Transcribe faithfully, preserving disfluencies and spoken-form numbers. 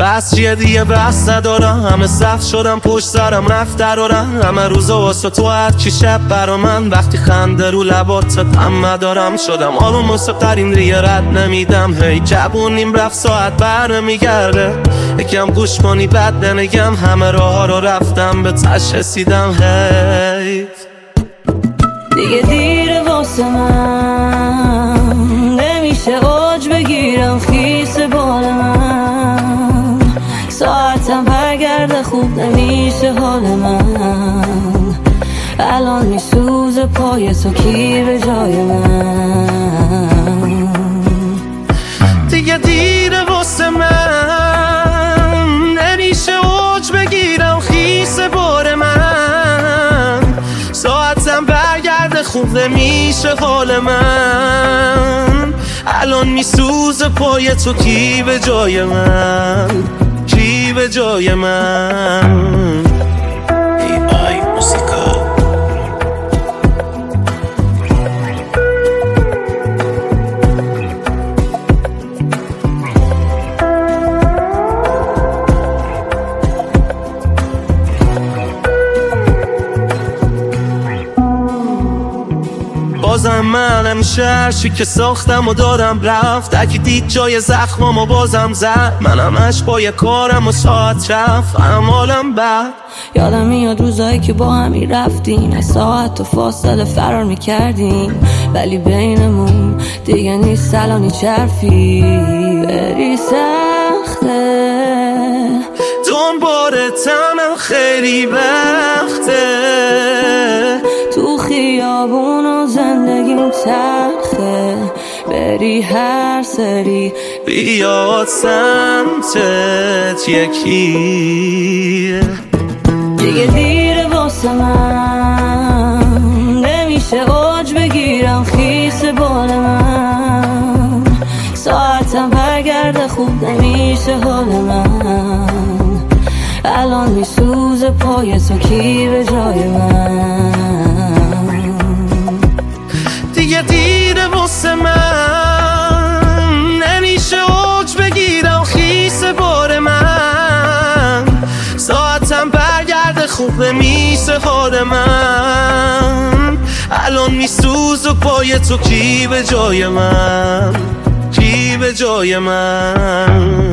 بس چیه دیگه بس ندارم، همه صف شدم پشت سرم رفت درارم، همه روزا واسه تو هرچی شب برا من، وقتی خنده رو لبات غم ندارم، شدم آروم مستقرین دیگه رد نمیدم، هی جبونیم رفت ساعت بر نمیگرده، یکم گوش کنی بد نگم، همه راه ها رو رفتم به تش رسیدم، هی دیگه دیره واسه من، نمیشه اوج بگیرم خیس بال من، ساعتم برگرده خوب نمیشه حال من، الان میسوزه پای تو کی به جای من. دیگه دیره واسه من، نمیشه اوج بگیرم خیس بار من، ساعتم برگرده خوب نمیشه حال من، الان میسوزه پای تو کی به جای من، کی به جای من. ای آی موسیقا بازم منم شرشی که ساختم و دادم رفت، اگه دید جای زخمم و بازم زد، منم عشقای کارم و ساعت رفت اعمالم بد. یادم میاد روزایی که با همی رفتیم، از ساعت و فاصله فرار میکردیم، ولی بینمون دیگه نیست الان هیچ حرفی، بری سخته دنبالتم خیلی وقته، تو خیابون و زندگیم تلخه، بری هر سری بیاد سمتت یکی، دیگه دیره واسه من، نمیشه اوج بگیرم خیس بال من، ساعتم برگرده خوب نمیشه حال من، الان میسوزه پای تو کی به جای من. دیگه دیره واسه من، نمیشه اوج بگیرم خیس بار من، ساعتم برگرده خوب نمیشه حال من، الان میسوزه پای تو کی به جای من، کی به جای من.